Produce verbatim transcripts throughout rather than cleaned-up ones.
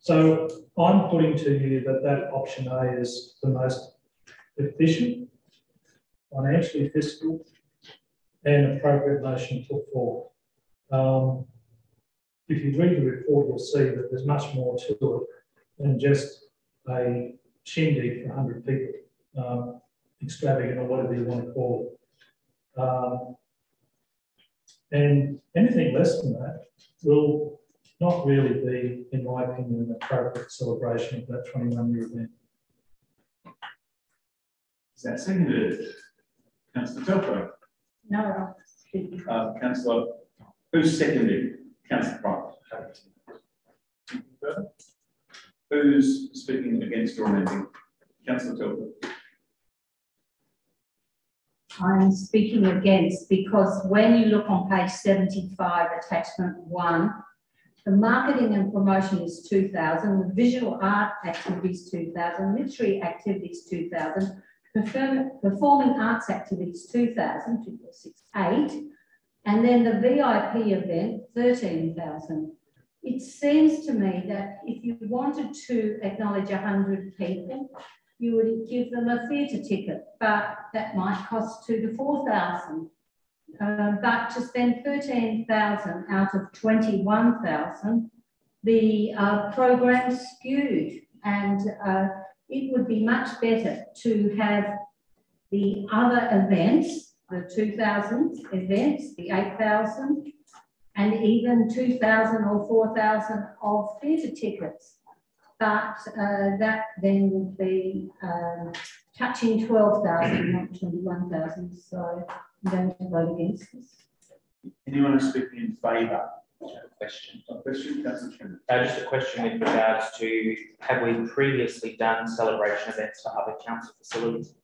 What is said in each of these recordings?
So I'm putting to you that that option A is the most efficient, financially fiscal, and appropriate motion put forward. Um, if you read the report, you'll see that there's much more to it than just a shindig for one hundred people, um, extravagant or whatever you want to call it. Um, and anything less than that will not really be, in my opinion, an appropriate celebration of that twenty-one year event. Is that seconded? Councillor Telford? No. Uh, Councillor, who's seconded? Councillor Price. Who's speaking against or amending? Councillor Telford. I'm speaking against because when you look on page seventy-five, attachment one, the marketing and promotion is two thousand, the visual art activities two thousand, literary activities two thousand, perform, performing arts activities two thousand, two, four, six, eight, and then the V I P event thirteen thousand. It seems to me that if you wanted to acknowledge one hundred people, you would give them a theatre ticket, but that might cost two to four thousand. Um, but to spend thirteen thousand out of twenty-one thousand, the uh, program's skewed, and uh, it would be much better to have the other events, the two thousand events, the eight thousand, and even two thousand or four thousand of theatre tickets. But uh, that then would be um, touching twelve thousand, not twenty-one thousand. So I'm going to vote against this. Anyone speaking in favour? Question. A question, Councillor Chairman. Uh, just a question with regards to, have we previously done celebration events for other council facilities?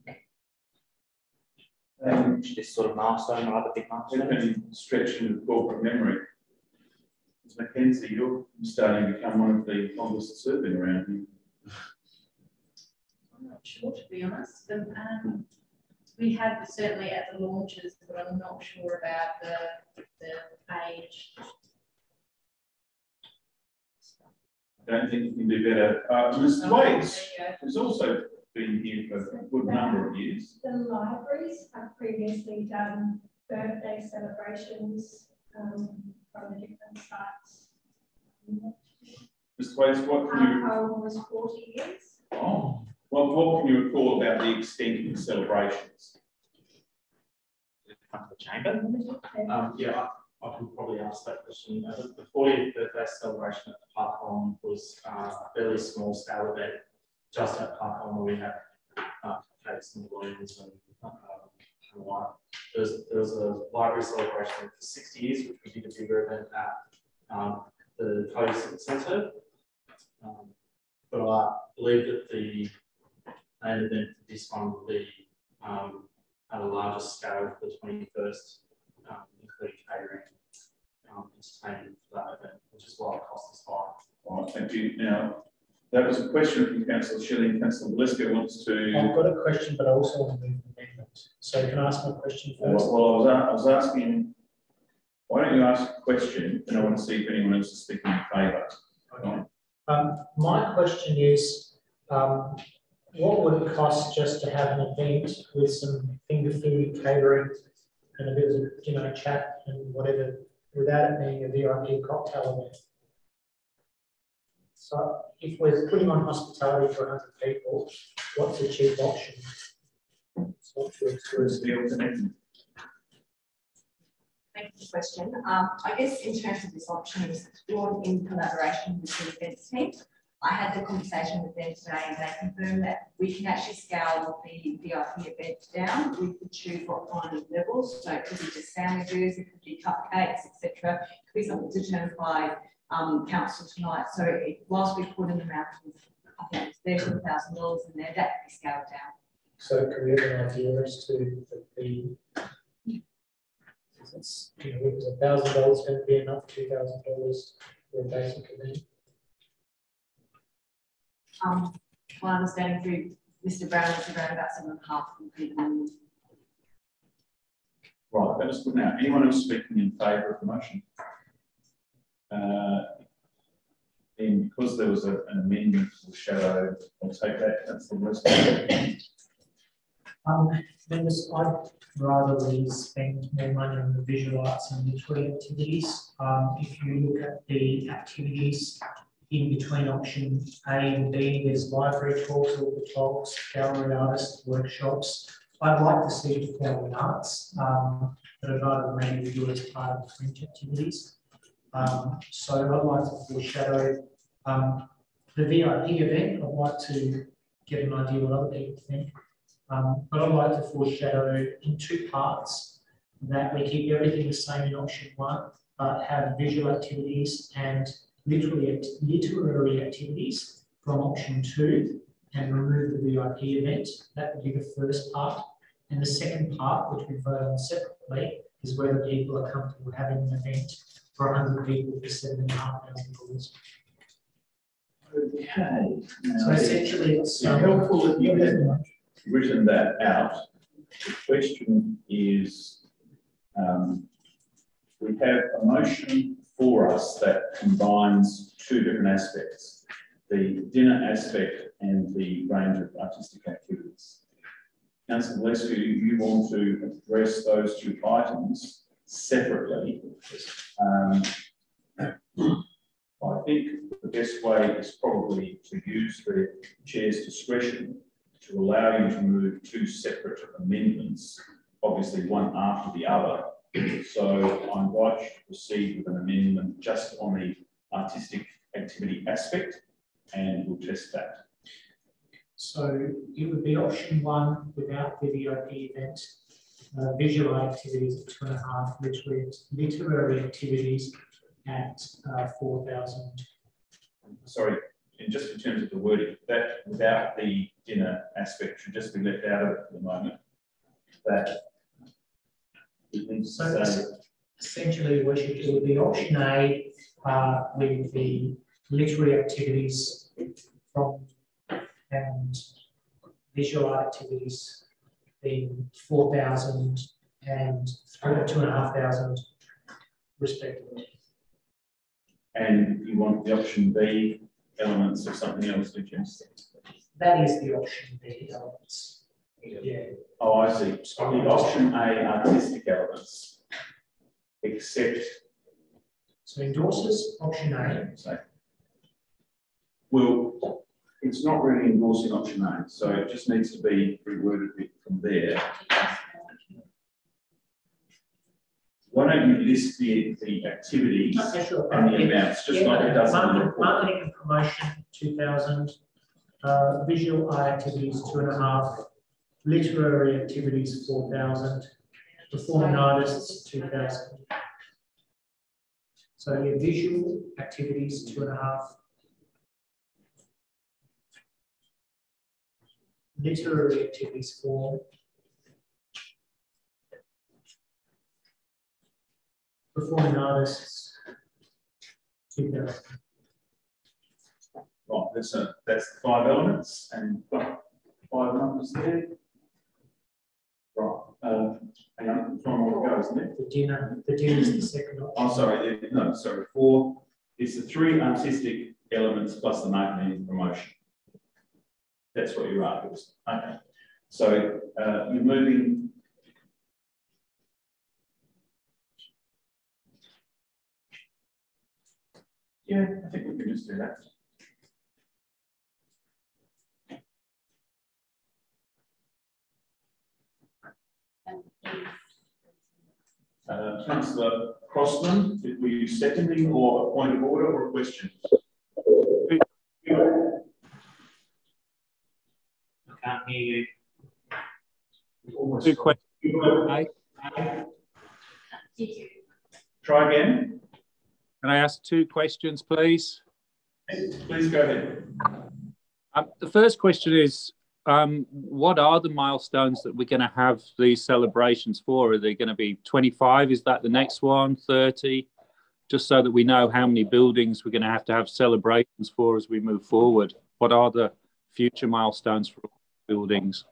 Um, this sort of milestone or other big milestone? Any stretch in corporate memory. Miz Mackenzie, you're starting to become one of the longest serving around here. I'm not sure, to be honest. But, um, we have certainly at the launches, but I'm not sure about the, the age. I don't think you can do better. Uh, Miz Waits has also been here for a good number of years. The libraries have previously done birthday celebrations um, from the different sites. Miz Waits, what can you... Park was forty years. Oh, well, what can you recall about the extent of the celebrations? The chamber? Um, yeah, I, I could probably ask that question. Uh, the, the fortieth birthday celebration at the Park Home was uh, a fairly small scale event, just at Park Home, where we had uh, cakes and balloons and uh, and what. There was, there was a library celebration for sixty years, which would be the bigger event at um, the Cody Civic Centre. Um, but I believe that the main event for this one will be um, at a larger scale for the twenty-first, um, including catering, um, entertainment for that event, which is why it costs us high. All right, thank you. Now, that was a question from Councillor Schilling. Councillor Valeska wants to... I've got a question, but I also want to move an amendment. So can I ask my question first? Well, well I, was, I was asking, why don't you ask a question, and I want to see if anyone else is speaking in favour. Okay. Um, my question is, um, what would it cost just to have an event with some finger food, catering, and a bit of, you know, chat and whatever, without it being a V I P cocktail event? So if we're putting on hospitality for one hundred people, what's a cheap option? So Where's the alternative? Thank you for the question. Um, I guess in terms of this option, it was explored in collaboration with the events team. I had the conversation with them today and they confirmed that we can actually scale the V I P event down. We could choose what kind of levels. So it could be just sandwiches, it could be cupcakes, et cetera. It could be something determined by um, council tonight. So it, whilst we put an amount of, I think it's thirteen thousand dollars in there, that could be scaled down. So can we have an idea as to the, it's, you know, is a thousand dollars going to be enough, two thousand dollars for a basic event? Um, my understanding through Mister Brown is around about seven and a half people. Right, that is good now. Anyone else speaking in favour of the motion? Uh, then because there was a, an amendment to the shadow, I'll take that, that's the rest. Um, members, I'd rather we spend more money on the visual arts and literary activities. Um, if you look at the activities in between option A and B, there's library talks, all the talks, gallery artists, workshops. I'd like to see performing arts, um, but I'd rather maybe do it as part of the French activities. Um, so I'd like to foreshadow um, the V I P event. I'd like to get an idea what other people think. Um, but I'd like to foreshadow in two parts that we keep everything the same in option one, but have visual activities and literary, literary activities from option two and remove the V I P event. That would be the first part. And the second part, which we vote on separately, is whether people are comfortable having an event for one hundred people for seven and a half thousand dollars. Okay. So essentially, it's It's helpful if you had written that out. The question is, um, we have a motion for us that combines two different aspects, the dinner aspect and the range of artistic activities. Councillor Gillespie, you want to address those two items separately. Um, I think the best way is probably to use the chair's discretion to allow you to move two separate amendments, obviously one after the other. So I invite you to proceed with an amendment just on the artistic activity aspect, and we'll test that. So it would be option one without the V I P event, uh, visual activities at two and a half, literary, literary activities at uh, four thousand. Sorry, and just in terms of the wording, that without the dinner aspect should just be left out of it for the moment. That it needs So to say, essentially, what you do would be option A uh, with the literary activities from and visual art activities being four thousand and two and a half thousand respectively. and you want the option B elements of something else, did you? That is the option B elements. Yeah. Oh, I see. So the option A artistic elements, except. So endorses option A. So, well, it's not really endorsing option A, so it just needs to be reworded from there. Why don't you list the, the activities Okay, sure. and the amounts, just Yeah, like it does in the marketing, report? marketing and promotion, two thousand. Uh, visual art activities, two and a half. Literary activities, four thousand. Performing artists, two thousand. So your visual activities, two and a half. Literary activities, four. Performing artists, two thousand. Right, that's, a, that's the five elements and got five numbers there. Right, um, hang on, time more goes, isn't it? The dinner, the dinner is the second option. Oh, sorry, the- no, sorry, four. It's the three artistic elements plus the marketing and promotion. That's what you're after. Okay. So uh, you're moving. Yeah, I think we can just do that. Uh, Councillor Crossman, were you seconding or a point of order or a question? I can't hear you. Two questions. Try again. Can I ask two questions, please? Please go ahead. Um, the first question is, um, what are the milestones that we're going to have these celebrations for? Are they going to be twenty-five? Is that the next one? thirty? Just so that we know how many buildings we're going to have to have celebrations for as we move forward. What are the future milestones for buildings?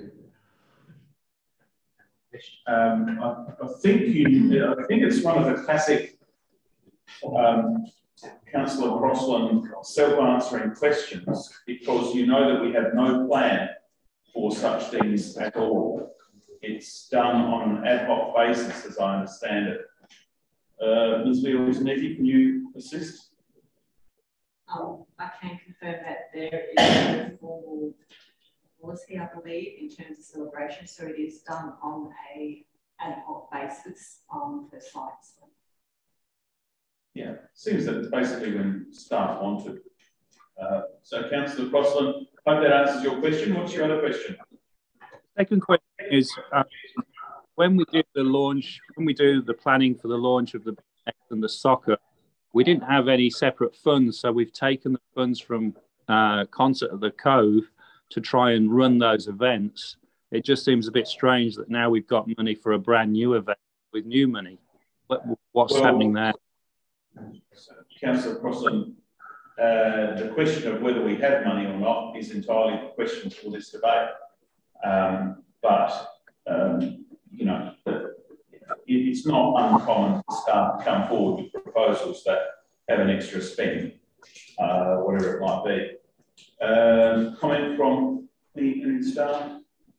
Um, I, I think you. I think it's one of the classic um, Councillor Crossland self-answering questions because you know that we have no plan for such things at all. It's done on an ad hoc basis, as I understand it. Uh, Miz Violette, can you assist? Um, I can confirm that there is a formal policy, I believe, in terms of celebration, so it is done on a ad hoc basis um, for sites. Yeah, seems that it's basically when staff wanted. Uh, so, Councillor Crossland, hope that answers your question. What's your other question? Second question is, uh, when we did the launch, when we do the planning for the launch of the B M X and the soccer, we didn't have any separate funds, so we've taken the funds from uh, Concert at the Cove to try and run those events. It just seems a bit strange that now we've got money for a brand new event with new money. What, what's well, happening there? So, Councillor Crossland, uh, the question of whether we have money or not is entirely the question for this debate. Um, but, um, you know, it, it's not uncommon for staff to come forward with proposals that have an extra spend, uh, whatever it might be. Um, comment from the any staff?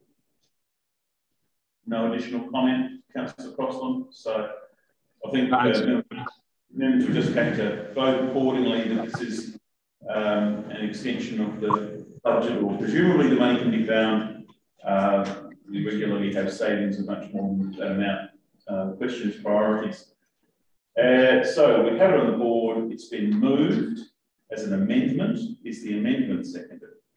No additional comment, Councillor Crossland. So I think uh, members will just have to vote accordingly that this is um, an extension of the budget, or presumably the money can be found. Uh, we regularly have savings of much more than that amount. Uh, questions, priorities. Uh, so we have it on the board. It's been moved as an amendment. Is the amendment seconded?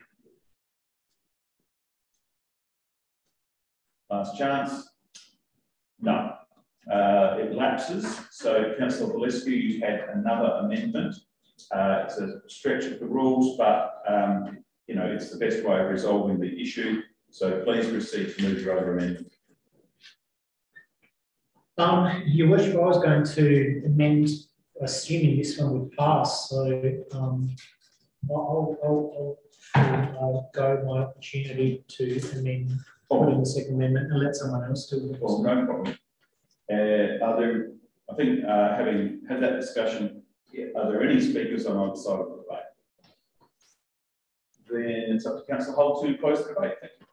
Last chance. No. Uh, it lapses. So, Councillor Valescu, you had another amendment. Uh, it's a stretch of the rules, but um, you know, it's the best way of resolving the issue. So please proceed to move your other amendment. Um, Your Worship, I was going to amend, assuming this one would pass. So um, I'll, I'll, I'll, I'll go my opportunity to amend, put in the second amendment, and let someone else do it. Well, no problem. Uh, are there, I think, uh, having had that discussion, are there any speakers on either side of the debate? Then it's up to Councillor Hull to close the debate. Thank you.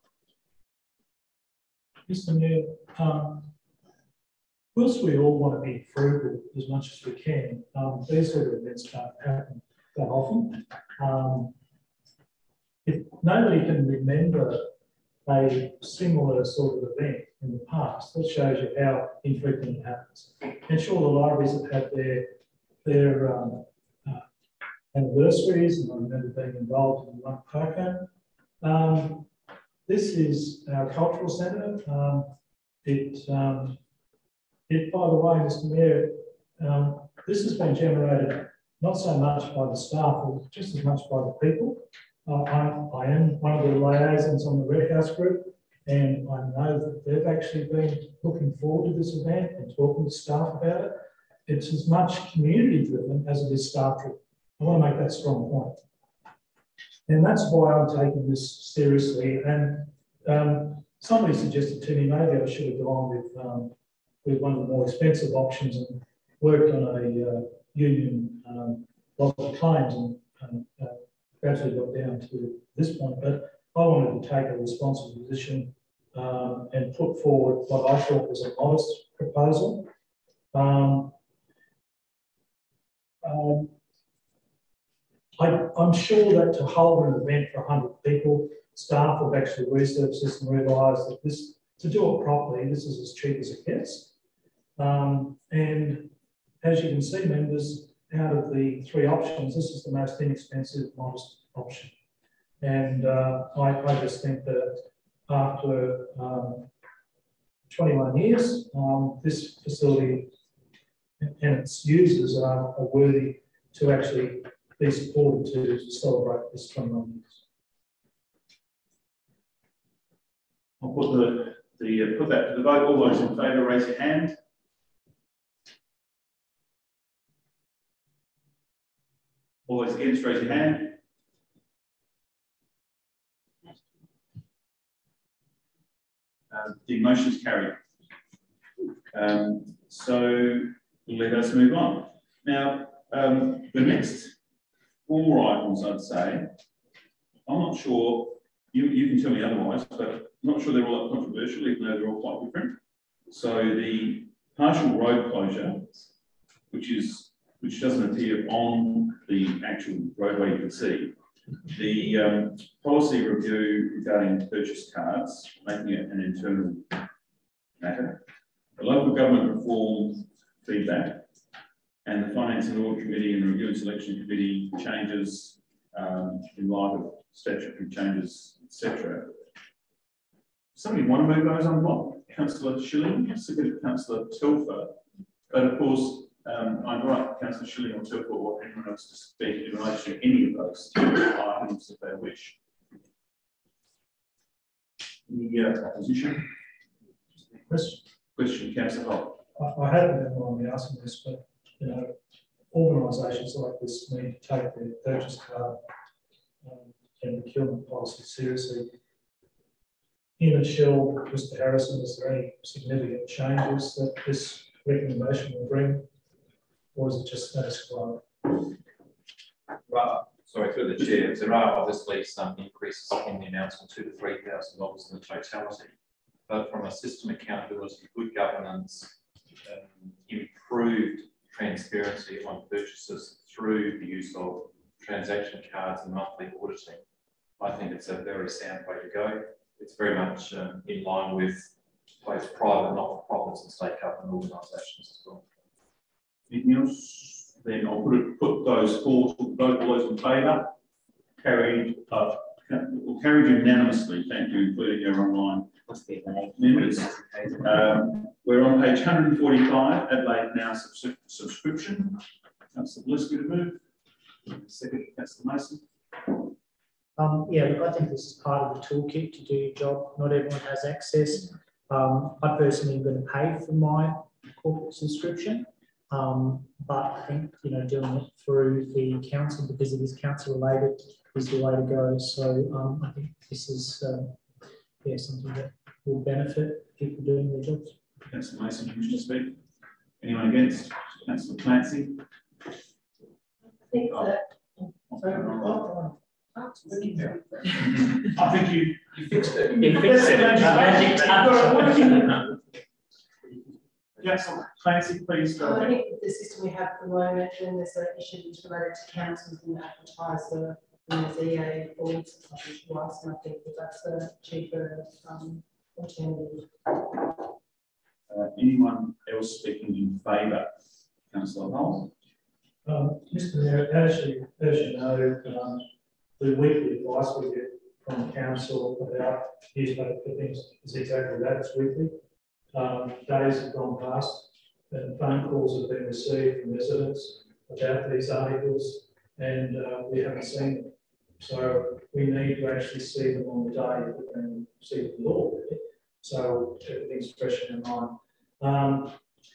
Mister Mayor, um, whilst we all want to be frugal as much as we can, um, these sort of events don't happen that often. Um, if nobody can remember a similar sort of event in the past, that shows you how infrequent it happens. And sure, the libraries have had their, their um, uh, anniversaries, and I remember being involved in one poker. Um, This is our cultural centre. Um, it, um, it, by the way, Mister Mayor, um, this has been generated not so much by the staff, but just as much by the people. Uh, I, I am one of the liaisons on the Red House group, and I know that they've actually been looking forward to this event and talking to staff about it. It's as much community driven as it is staff driven. I want to make that strong point. And that's why I'm taking this seriously. And um, somebody suggested to me maybe I should have gone with um, with one of the more expensive options and worked on a uh, union um, lot of claims and, and uh, gradually got down to this point. But I wanted to take a responsible position um, and put forward what I thought was a modest proposal. Um, um, I, I'm sure that to hold an event for one hundred people, staff have actually researched this and realised that this, to do it properly, this is as cheap as it gets. Um, and as you can see, members, out of the three options, this is the most inexpensive, modest option. And uh, I, I just think that after um, twenty-one years, um, this facility and its users are, are worthy to actually be supported to celebrate this twenty-one years. I'll put the, the uh, put that to the vote. All those in favour, raise your hand. All those against, raise your hand. Uh, the motion is carried. Um, so let us move on. Now, Um, the next four items, I'd say, I'm not sure, you, you can tell me otherwise, but I'm not sure they're all that controversial, even though they're all quite different. So the partial road closure, which is which doesn't appear on the actual roadway you can see. The um, policy review regarding purchase cards, making it an internal matter. The local government reform feedback, and the Finance and Audit Committee and Review and Selection Committee changes um, in light of statutory changes, et cetera. Somebody want to move those on block? Councillor Schilling, seconded Councillor Telfer, but of course, um, I invite Councillor Schilling or Telfer or anyone else to speak in relation to any of those items if they wish. The uh, opposition? Question. Question, Councillor Holt. I, I haven't been long asking this, but you know, organisations like this need to take their purchase card um, and procurement policy seriously. In a shell, Mister Harrison, is there any significant changes that this recommendation will bring, or is it just status quo? Well, sorry, through the chair, there are obviously some increases in the announcement, two to three thousand dollars in the totality. But from a system accountability, good governance, um, improved transparency on purchases through the use of transaction cards and monthly auditing, I think it's a very sound way to go. It's very much um, in line with both private, not-for-profits and state government organisations as well. Anything else? Then I'll put, it, put those four, vote all those in favour. Carried, uh, carried unanimously. Thank you, including your online members. Um, we're on page one hundred forty-five, Adelaide Now subs subscription. Councillor Bliss, good to move. Second, Councillor Mason. Um, yeah, look, I think this is part of the toolkit to do your job. Not everyone has access. Um, I personally am going to pay for my corporate subscription, um, but I think, you know, doing it through the council, because it is council related, is the way to go. So um, I think this is uh, yeah, something that will benefit people doing their jobs. Councillor Mason, you wish to speak? Anyone against? Councillor Clancy. I think that. Oh, I think you, you fixed it. You fixed it. Yes, Clancy, please go I ahead. think with the system we have at the moment, when there's an issues related to councils and advertiser and there's E A forms, I think you ask, and I think that that's a cheaper um, alternative. Uh, anyone else speaking in favour? Councillor Holt. Um, Mister Mayor, as you, as you know, um, the weekly advice we get from the council about newspaper clippings is exactly that, it's weekly. Um, days have gone past and phone calls have been received from residents about these articles, and uh, we haven't seen them. So we need to actually see them on the day and see the law. So everything's fresh in our mind. Um,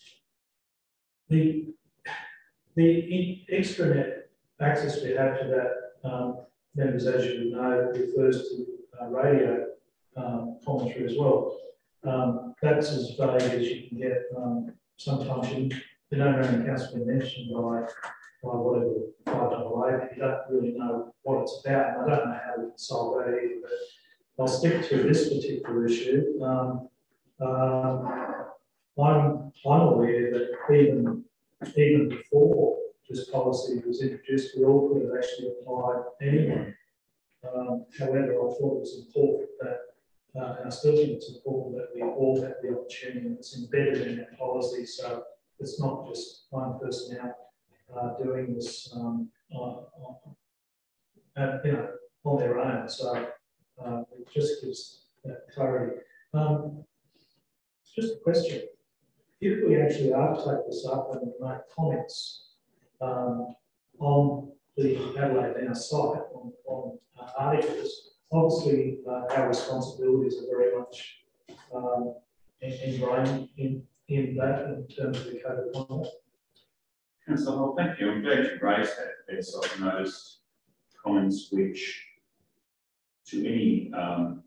the the extranet access we have to that, um, members, as you know, refers to uh, radio um, commentary as well. Um, that's as vague as you can get. Um, sometimes you, you don't know the council been mentioned by, by whatever five double A, you don't really know what it's about. And I don't know how we can solve that either, but I'll stick to this particular issue. Um, um, I'm, I'm aware that even, even before this policy was introduced, we all could have actually applied anyway. Um, however, I thought it was important that, uh, and I still think it's important that we all have the opportunity, and it's embedded in our policy, so it's not just one person out uh, doing this um, on, on, uh, you know, on their own. So uh, it just gives that clarity. Um, just a question. If we actually are to take this up and make comments um, on the Adelaide Now site, on, on uh, articles, obviously uh, our responsibilities are very much um, ingrained in, in that in terms of the code of conduct. Councillor Holt, thank you. I'm glad you raised that. Yes, I've noticed comments which, to any um,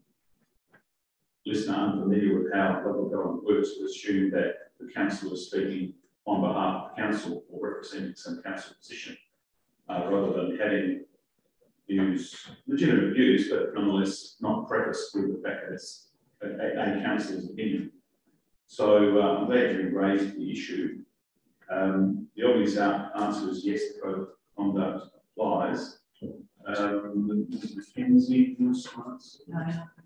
listener unfamiliar with how local government works, would assume that the council is speaking on behalf of the council or representing some council position, uh, rather than having views, legitimate views, but nonetheless not prefaced with the fact that it's a, a, a council's opinion. So uh, I'm glad you raised the issue. Um, the obvious answer is yes, the code of conduct applies. Um, Miz McKenzie, your response? No.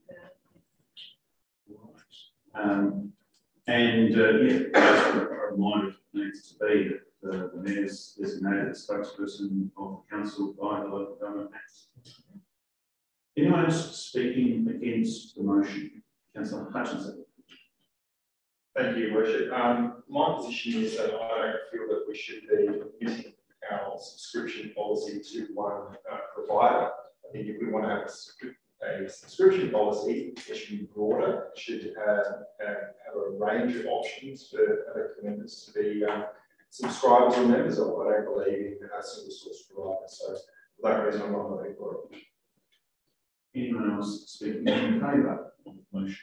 Um, and uh, yeah, just a reminder needs to be that uh, the mayor's designated as spokesperson of the council by the local government acts. Anyone else speaking against the motion? Councillor Hutchinson. Thank you, Worship. Um, my position is that I don't feel that we should be limiting our subscription policy to one uh, provider. I think if we want to have a, a subscription policy, it should be broader. It should uh, uh, have a range of options for elected members to be um, subscribers or members of. I don't believe in a single source provider. So for that reason, I'm not voting for it. Anyone else speaking in favour of the motion?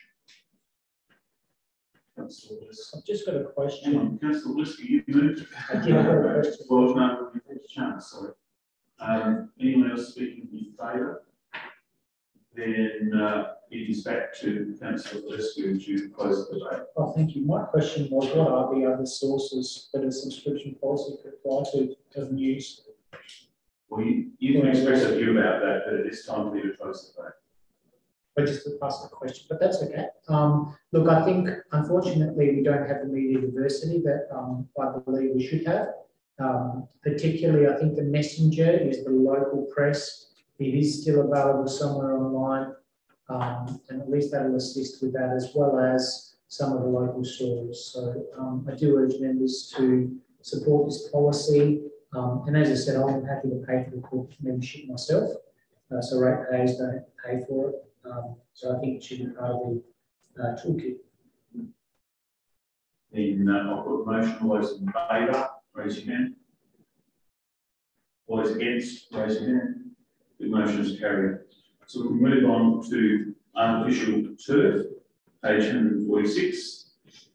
I've just got a question. Hang on, Councillor Whiskey, you moved. I did have a question. Well, no, you had a chance, sorry. Um, anyone else speaking in favour? Then uh, it is back to Councillor Whiskey to close the debate. Oh, thank you. My question was, what are the other sources that a subscription policy could apply to doesn't use? Well, you, you can express a view about that, but it is time for you to close the debate. But just to ask the question, but that's okay. Um, look, I think, unfortunately, we don't have the media diversity that um, I believe we should have. Um, particularly, I think the messenger is the local press. It is still available somewhere online, um, and at least that will assist with that, as well as some of the local stories. So um, I do urge members to support this policy. Um, and as I said, I'm happy to pay for the corporate membership myself. Uh, so ratepayers don't pay for it. Um, so I think it should be part of the uh, toolkit. Then uh, I'll put the motion. All those in favour, raise your hand. All those against, raise your hand. The motion is carried. So we'll move on to artificial turf, page one hundred forty-six.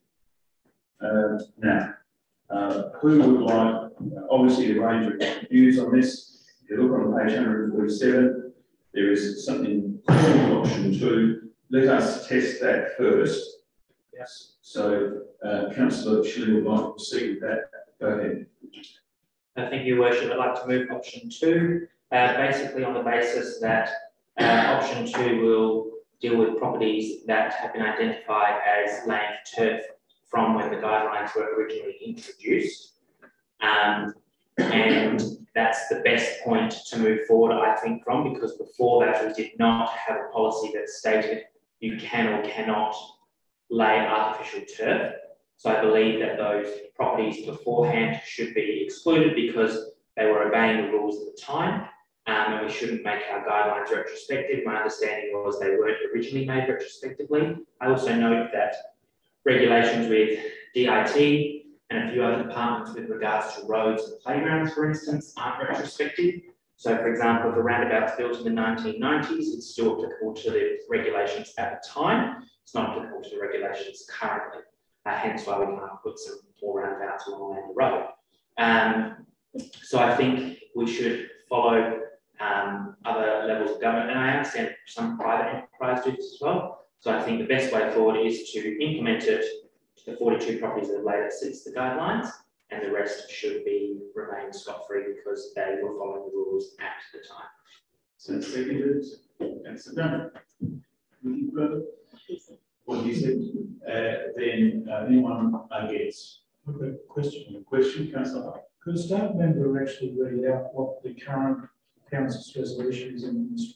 Uh, now, uh, who would like, obviously, a range of views on this. If you look on page one hundred forty-seven, there is something called option two. Let us test that first. Yes. So, uh, Councillor Shelley would like to proceed with that. Go ahead. Uh, thank you, Worship. I'd like to move option two, uh, basically on the basis that uh, option two will deal with properties that have been identified as laying turf from when the guidelines were originally introduced. Um, and that's the best point to move forward, I think, from, because before that we did not have a policy that stated you can or cannot lay artificial turf. So I believe that those properties beforehand should be excluded because they were obeying the rules at the time, um, and we shouldn't make our guidelines retrospective. My understanding was they weren't originally made retrospectively. I also note that regulations with D I T and a few other departments with regards to roads and playgrounds, for instance, aren't retrospective. So, for example, if a roundabout's built in the nineteen nineties, it's still applicable to the regulations at the time. It's not applicable to the regulations currently. Uh, hence why we can't put some more roundabouts along the road. Um, so I think we should follow um, other levels of government, and I understand some private enterprise do this as well. So I think the best way forward is to implement it to the forty-two properties that have later since the guidelines, and the rest should be remain scot-free because they were following the rules at the time. So seconded. That's done. Anything further? What you said, uh, then uh, anyone against? Okay, question. Question, Councillor. Could a staff member actually read out what the current council's resolution is in this?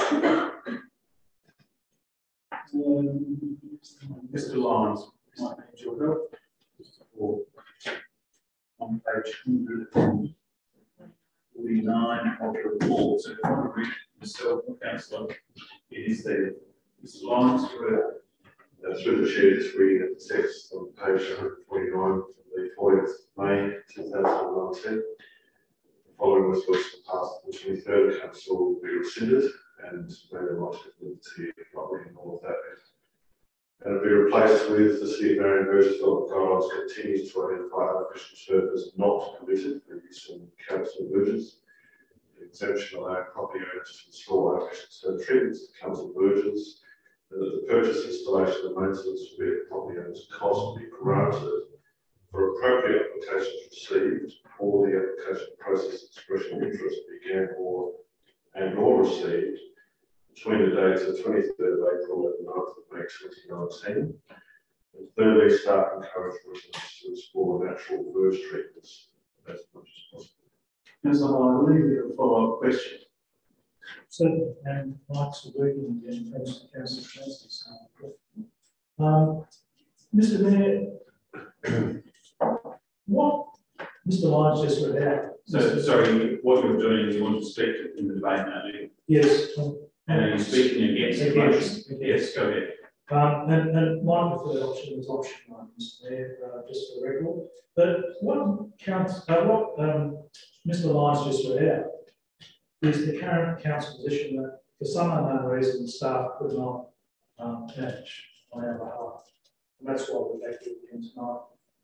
Um, Mister Lyons, might need your help. Or on page one hundred forty-nine of the report. So if I want to read myself, Councillor, it is there. Mister Lyons, for Uh, through the chair, just reading the text on page one hundred forty-nine from the fortieth of May two thousand nineteen. The following resolution passed on the twenty-third. Council will be rescinded and may the right to not reading all of that. And it'll be replaced with the City of Marion Version Development Guidelines continues to identify artificial turf as not permitted for use in council verges. The exemption allowing property owners to install artificial turf treatments to council verges, and that the purchase, installation and maintenance will be at property owner's cost will be granted for appropriate applications received or the application process expression of interest began or and or received between the dates of twenty-third of April and ninth of May twenty nineteen. And thirdly, staff encourage residents to explore natural verge treatments as much as possible. Councillor Hall, I believe you have a follow-up question. So, and Mike's working again, thanks to Councillor Francis. Um, Mister Mayor, what Mister Lyons just read out. So, sorry, what you're doing is you want to speak in the debate now, do you? Yes. Um, and are you speaking against the motion? Yes, go ahead. Um, and, and my preferred option was option one, Mister Mayor, uh, just for the record. But what counts, uh, what um, Mister Lyons just read out is the current council position that for some unknown reason staff could not um, manage on our behalf. And that's why we're back here again tonight.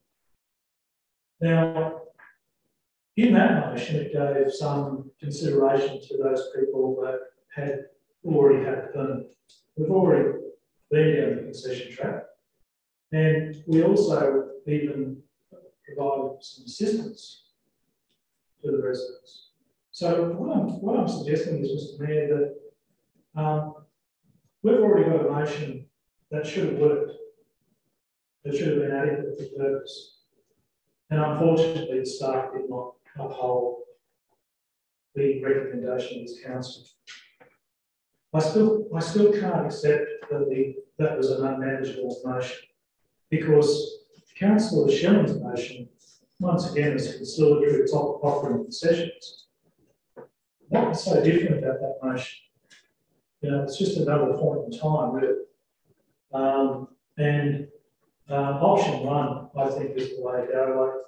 Now, in that motion, it gave some consideration to those people that had already had permit. We've already been down the concession track, and we also even provided some assistance to the residents. So what I'm, what I'm suggesting is, Mister Mayor, that um, we've already got a motion that should have worked, that should have been adequate for purpose. And unfortunately, the staff did not uphold the recommendation of this council. I still, I still can't accept that the that was an unmanageable motion, because Councillor Schilling's motion, once again, is conciliatory, it's offering concessions. What's so different about that motion? You know, it's just another point in time, really. Um, and um, option one, I think, is the way to go. Like,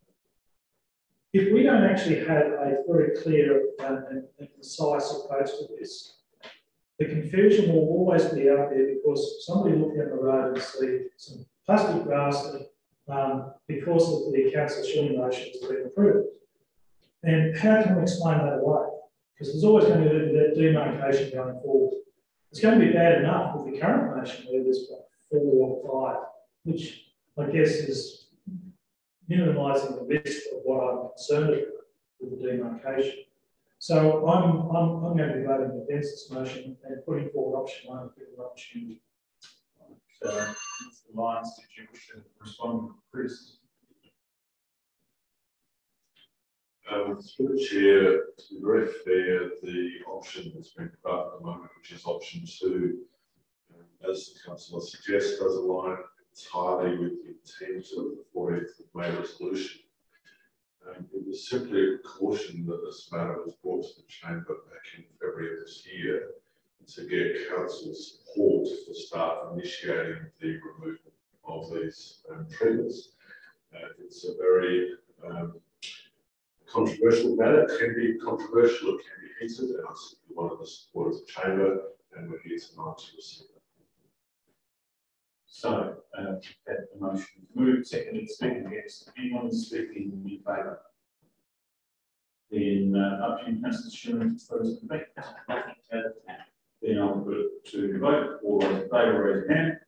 if we don't actually have a very clear and, and, and concise approach to this, the confusion will always be out there, because somebody look down the road and see some plastic grass that, um, because of the council Schilling motion, has been approved. And how can we explain that away? Because there's always going to be that demarcation going forward. It's going to be bad enough with the current motion where there's like four or five, which I guess is minimising the risk of what I'm concerned about with the demarcation. So I'm, I'm, I'm going to be voting against this motion and putting forward option one for the opportunity. So, Mister Lyons, did you wish to respond, Chris? Um, through the chair, to be very fair, the option that's been put up at the moment, which is option two, um, as the councillor suggests, does align entirely with the intent of the fourteenth of May resolution. Um, it was simply a caution that this matter was brought to the chamber back in February of this year to get council support for start initiating the removal of these um, treatments. Uh, it's a very um, controversial matter. It can be controversial, it can be heated, and I simply wanted the support of the chamber, and we're here tonight to receive it. So, uh, that the motion is moved, seconded, speaking against. Anyone speaking in favour? Then uh, up to you, Councillor Schilling, to close the debate. Then I'll put it to the vote. All those in favour, raise your hand.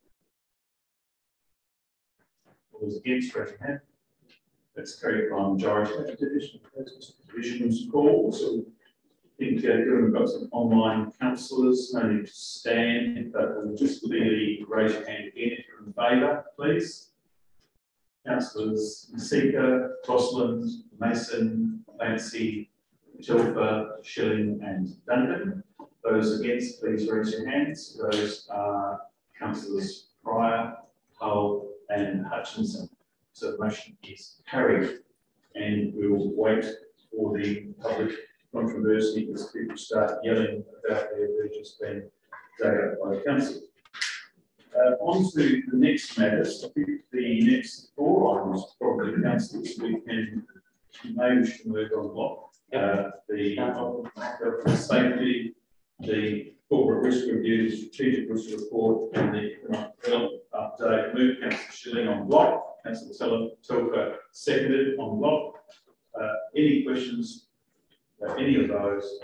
All those against, raise your hand. That's carried by majority. Division, division's call. So I think uh, given we've got some online councillors, no need to stand, but we'll just clearly raise your hand again if you're in favour, please. Councillors Masika, Crossland, Mason, Clancy, Telfer, Schilling, and Duncan. Those against, please raise your hands. Those are Councillors Pryor, Hull, and Hutchinson. So the motion is carried, and we will wait for the public controversy as people start yelling about their verges being dragged out by the council. Uh, on to the next matters. I think the next four items probably the councillors we can may wish to move on block. Uh, the health and safety, the corporate corporate risk review, strategic risk report, and the economic development update. Move Councillor Schilling on block. Councillor Telfer seconded on block. Uh, any questions about any of those?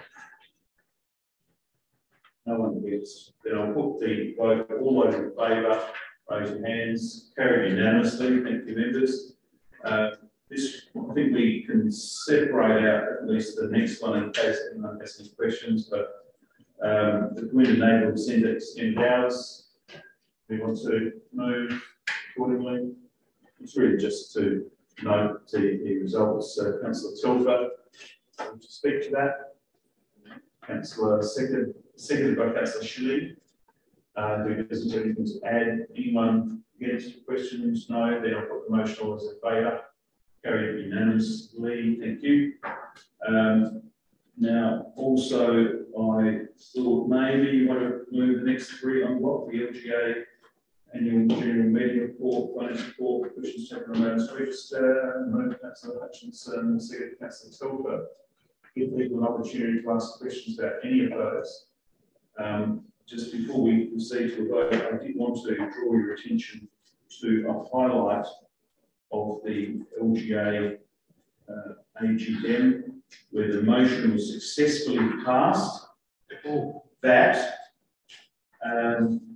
No one gets. Then I'll put the vote. All those in favour, raise your hands. Carried unanimously. Thank you, members. Uh, this, I think we can separate out at least the next one in case anyone has any questions. But um, the Community Neighbourhood Centre extended hours. We want to move accordingly. It's really just to note the, the results. Uh, Councillor Telfer, would you speak to that? Councillor second. Seconded by Councillor Schilling. Uh, there isn't anything to add. Anyone against questions? No. Then I'll put the motion. All those in favour. Carried unanimously. Thank you. Um, now, also, I thought maybe you want to move the next three on block, the L G A annual general meeting report, financial report, questions taken on notice register, move Councillor Hutchinson, second Councillor Telfer. Give people an opportunity to ask questions about any of those. Um, just before we proceed to a vote, I did want to draw your attention to a highlight of the L G A uh, A G M, where the motion was successfully passed that um,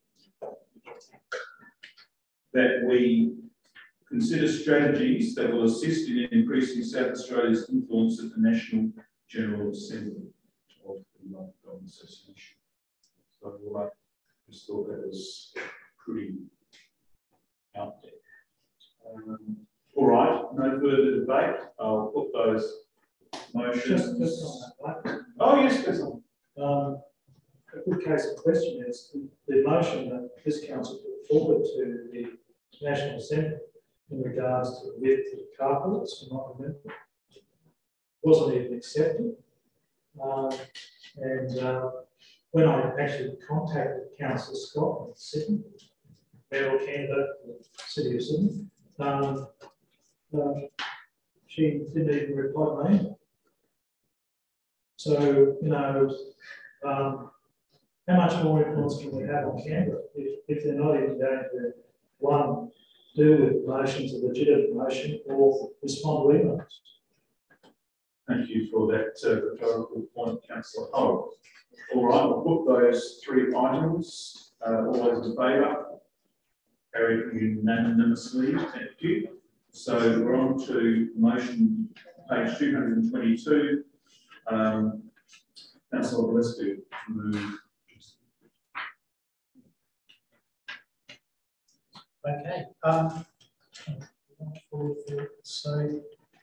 that we consider strategies that will assist in increasing South Australia's influence at the National General Assembly of the Local Government Association. So I just thought that was pretty out there. Um, all right, no further debate. I'll put those motions. Just, just on that. Oh yes, please. Um, a good case of question is the motion that this council put forward to the National Assembly in regards to the width of carports, and not remember, wasn't even accepted. Um, and uh, when I actually contacted Councillor Scott in Sydney, mayoral candidate for the City of Sydney, um, uh, she didn't even reply to me. So, you know, um, how much more influence can we have on Canberra if, if they're not even going to, one, deal with motions, a legitimate motion, or respond to emails? Thank you for that uh, rhetorical point, Councillor Howard. All right, we'll put those three items. Uh, all those in favour? Carried unanimously. Thank you. So we're on to motion page two hundred twenty-two. Um, Councillor Gillespie, move. Okay. Um, so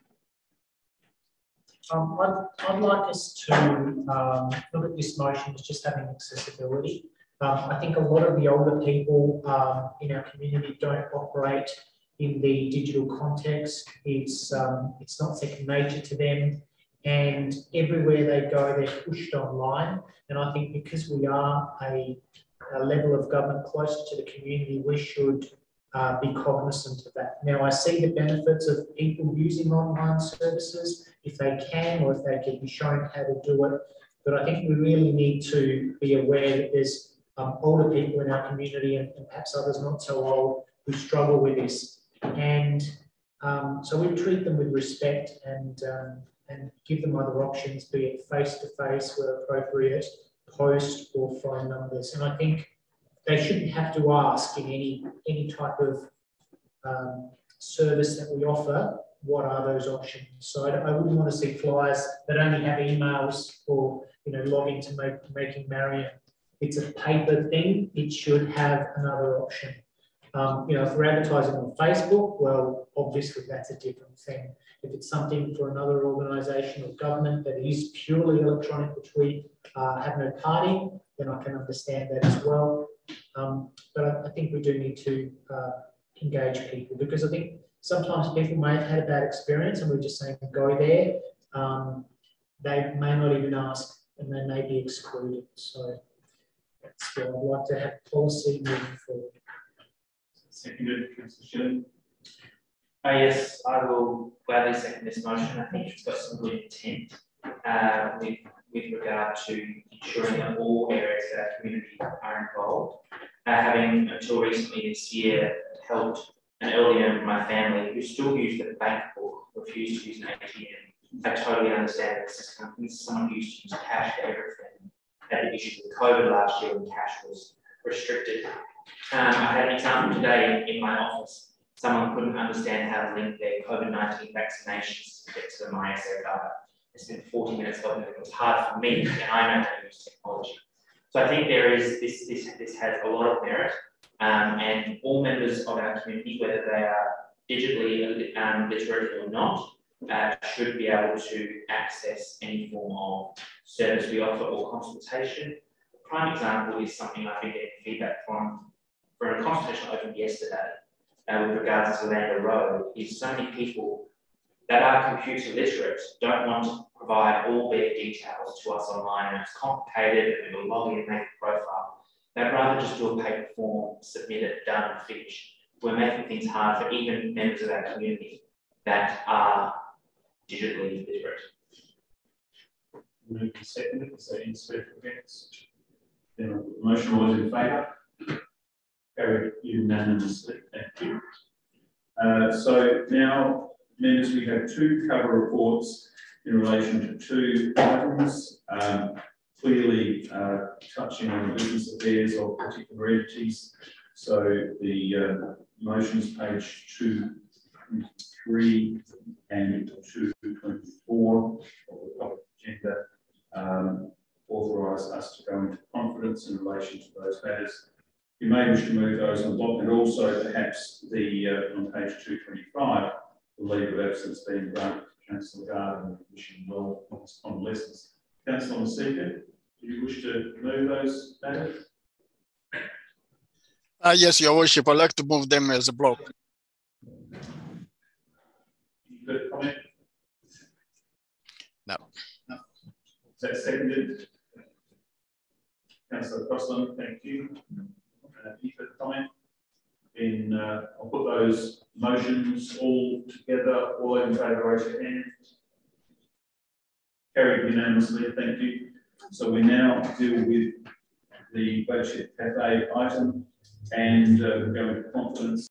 um, I'd, I'd like us to um, look at this motion as just having accessibility. Um, I think a lot of the older people um, in our community don't operate in the digital context. It's um, it's not second nature to them, and everywhere they go, they're pushed online. And I think because we are a, a level of government closer to the community, we should uh, be cognizant of that. Now, I see the benefits of people using online services if they can, or if they can be shown how to do it. But I think we really need to be aware that there's um, older people in our community, and, and perhaps others not so old, who struggle with this. And um, so we treat them with respect and um, and give them other options, be it face-to-face where appropriate, post or phone numbers. And I think they shouldn't have to ask in any, any type of um, service that we offer, what are those options? So I, I wouldn't want to see flyers that only have emails or, you know, log into make, Making Marion. It's a paper thing. It should have another option. Um, you know, if we're advertising on Facebook, well, obviously that's a different thing. If it's something for another organisation or government that is purely electronic, which we uh, have no part in, then I can understand that as well. Um, but I, I think we do need to uh, engage people, because I think sometimes people may have had a bad experience and we're just saying go there. Um, they may not even ask and they may be excluded. So that's where I'd like to have policy moving forward. Seconded, Councillor Schilling. Uh, yes, I will gladly second this motion. I think it's got some good intent. Uh, with, with regard to ensuring that all areas of our community are involved. Uh, having until recently this year helped an elderly member of my family who still used the bank book, refused to use an A T M. I totally understand that this is someone who used to use cash for everything. Had the issue with COVID last year when cash was restricted. Um, I had an example today in my office. Someone couldn't understand how to link their COVID nineteen vaccinations to get to the MySO data. I spent forty minutes helping them. It was hard for me, and I know how to use technology. So I think there is this, this, this has a lot of merit, um, and all members of our community, whether they are digitally um, literate or not, uh, should be able to access any form of service we offer or consultation. A prime example is something I've been getting feedback from, from a consultation I opened yesterday uh, with regards to Land Road, is so many people that are computer literate don't want to provide all their details to us online, and it's complicated and we'll log in and make a profile. They'd rather just do a paper form, submit it, done, finished. We're making things hard for even members of our community that are digitally literate. Moved and seconded, is there any special events? Then motion, all those in favour? Carried unanimously, thank you. Uh, so now, members, we have two cover reports in relation to two items, um, clearly uh, touching on the business affairs of particular entities. So the uh, motions page two twenty-three and two twenty-four of the public agenda um, authorise us to go into confidence in relation to those matters. You may wish to move those on block, and also perhaps the uh, on page two twenty-five, the leave of absence being granted to Councillor Garden, wishing well on his convalescence. Councillor Masika, do you wish to move those matters? Uh, yes, Your Worship, I'd like to move them as a block. You got a comment? No. No. Is that seconded? Councillor Crossland, thank you. Uh, any further comment? In, uh, I'll put those motions all together. All in favour, raise your hand. Carried unanimously, thank you. So we now deal with the Boatshed Cafe item, and uh, we're going to confidence.